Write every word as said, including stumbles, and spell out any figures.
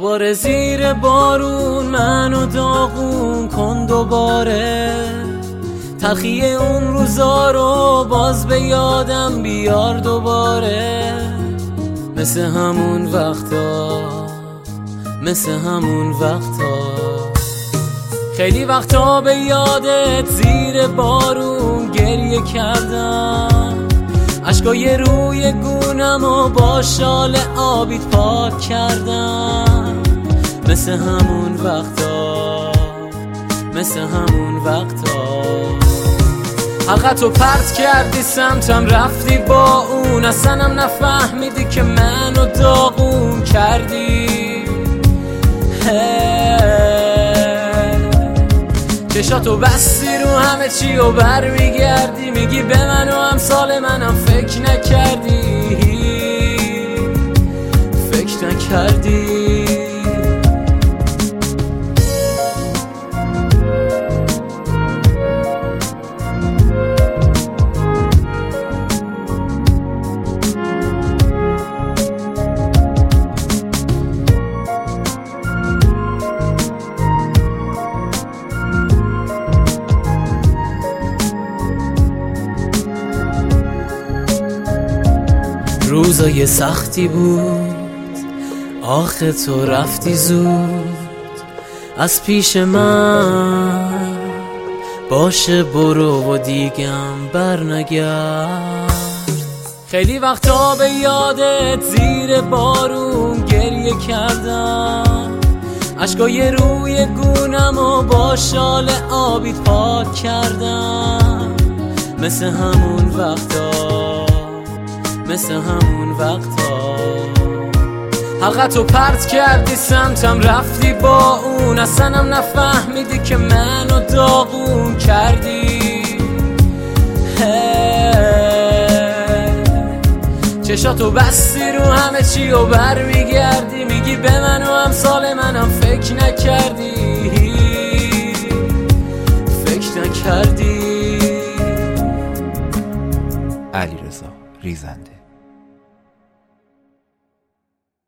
دوباره زیر بارون منو داغون کن دوباره، تلخی اون روزا رو باز به یادم بیار دوباره، مثل همون وقتا مثل همون وقتا. خیلی وقتا به یادت زیر بارون گریه کردم، اشکای روی گونم و با شال آبیت پاک کردم، مثل همون وقتا مثل همون وقتا. حلقتو پرت کردی سمتم رفتی با اون، اصلاًم نفهمیدی که منو داغون کردی. چشاتو بستی رو همه چی و بر میگردی، میگی به من و امثال منم فکر نکردی فکر نکردی. روزای سختی بود آخه تو رفتی زود از پیش من، باشه برو و دیگم بر نگرد. خیلی وقتا به یادت زیر بارون گریه کردم، اشکای روی گونم و با شال آبیت پاک کردم، مثل همون وقتا مثل همون وقتا. حلقتو پرت کردی سمتم رفتی با اون، اصلاًم نفهمیدی که منو داغون کردی. چشاتو بستی رو همه چی و بر میگردی، میگی به من و امثال منم فکر نکردی